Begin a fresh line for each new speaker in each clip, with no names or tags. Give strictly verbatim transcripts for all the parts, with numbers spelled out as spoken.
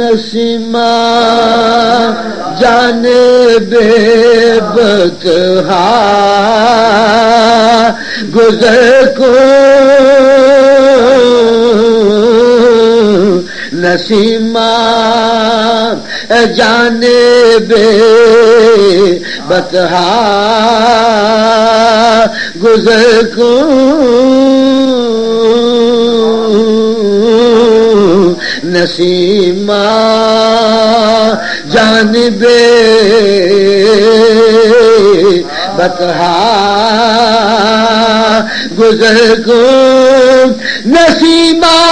نسیما جانب بطحا گزر کو نسیما جانب بطحا گزر کو نسیما جانب بطحا گزر کو نسیما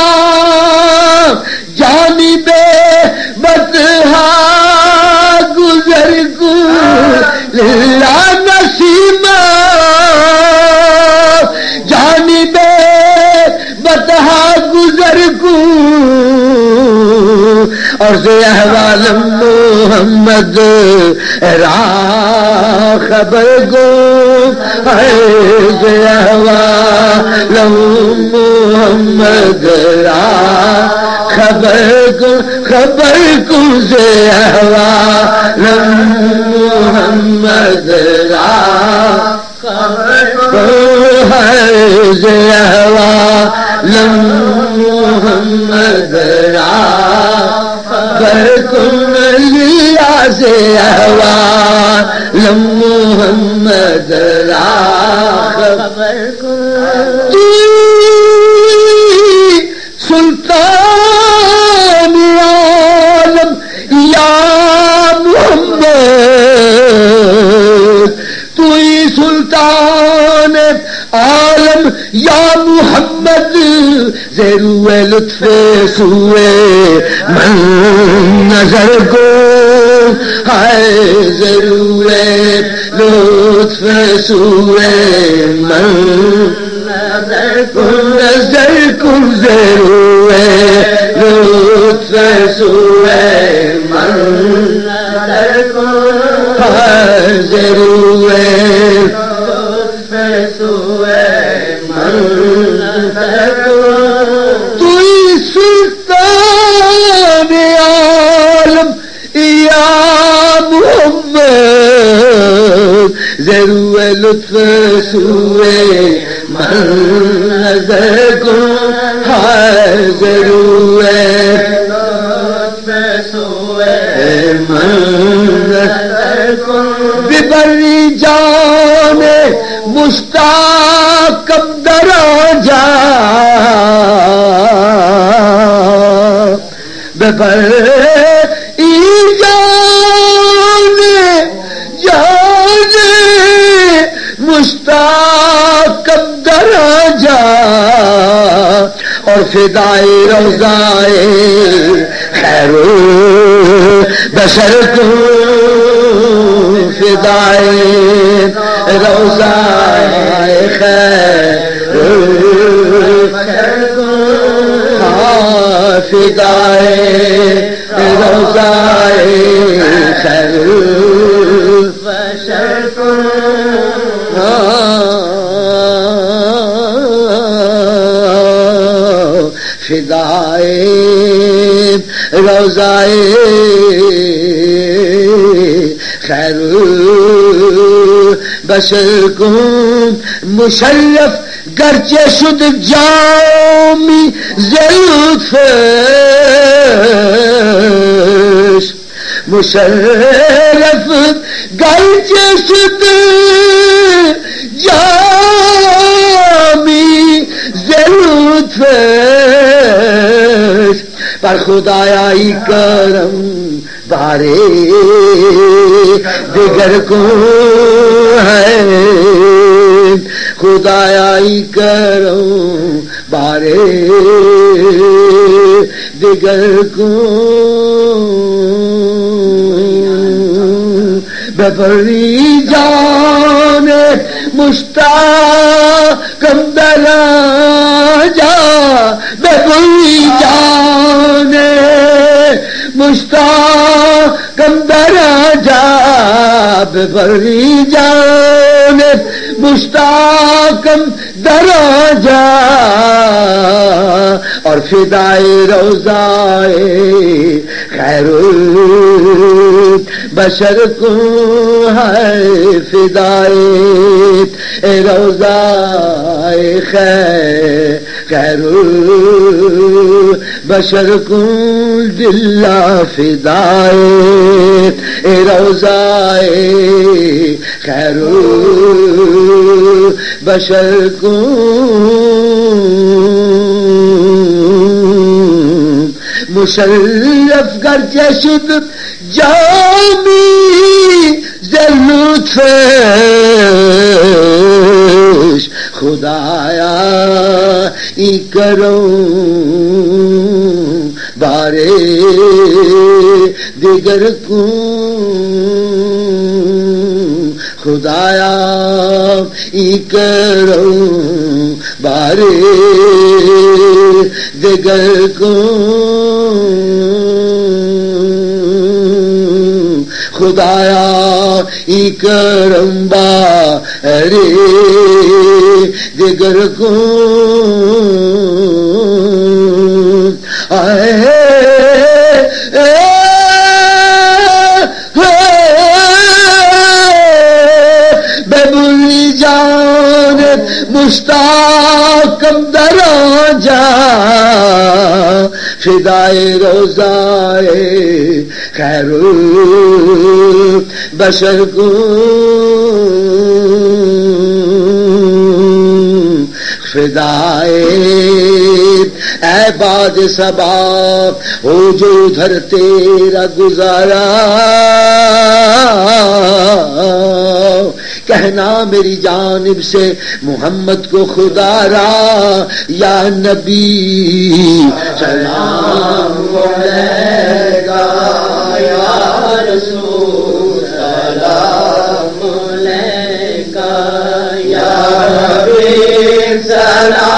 جانب بطحا گزر کو للہ نسیما جانب بطحا گزر کو اور سے احوال محمد را خبر کو ہے سے احوال محمد را خبر کو خبر کو سے احوال محمد را خبر کو ہے سے احوال محمد را برکن لیا سے احوال محمد را خبر کن سلطان عالم یا محمد تو ہی سلطان عالم یا محمد زیرو لطف سوئے من نظر کو ہے زیرو لطف سوئے من نظر کو نظر کو زیرو لطف سوئے من نظر کو ہے زیرو لطف سوئے من نظر کو سلطان عالم یا محمد ضرور لطف سوئے من نظر کو ہے ضرور لطف سوئے من نظر کو ببری جان مشتاق درا جا ببر ایجان جان مشتاق درجہ اور فدائے روضائے خیر بشر کو فدائے روضائے خیر بشر کو فدائے روضائے خیر بشر کو فدائے روضائے خیر بشر کو مشرف گرچہ شد جامی زلف مشرف گرچہ شد جامی زلف پر خدایائی کرم بارے دیگر کو ہے خدایائی کرم بارے دیگر کو ببری جان مشتاق درا جا ببری جان مشتاق درا جا ببری جان مشتاق درا جا اور فدائے روضائے خیر البشر کو ہے فدائے اے روضہ خیر خیر البشر کو دلہ فدائے اے روضہ خیر البشر کو مشرف کر چشد جامی لطفش خدایا ای کروں بارے دیگر کو خدایا ای کروں بارے دیگر کو خدایا ای کرم بارے دیگر کو آئے بے بری جان مشتاقم دراجا فدائے روضائے خیر البشر کو فدائے اے باد صبا ہو جو ادھر تیرا گزارا کہنا میری جانب سے محمد کو خدا را یا نبی سلام علیکہ یا رسول سلام علیکہ یا حبیب سلام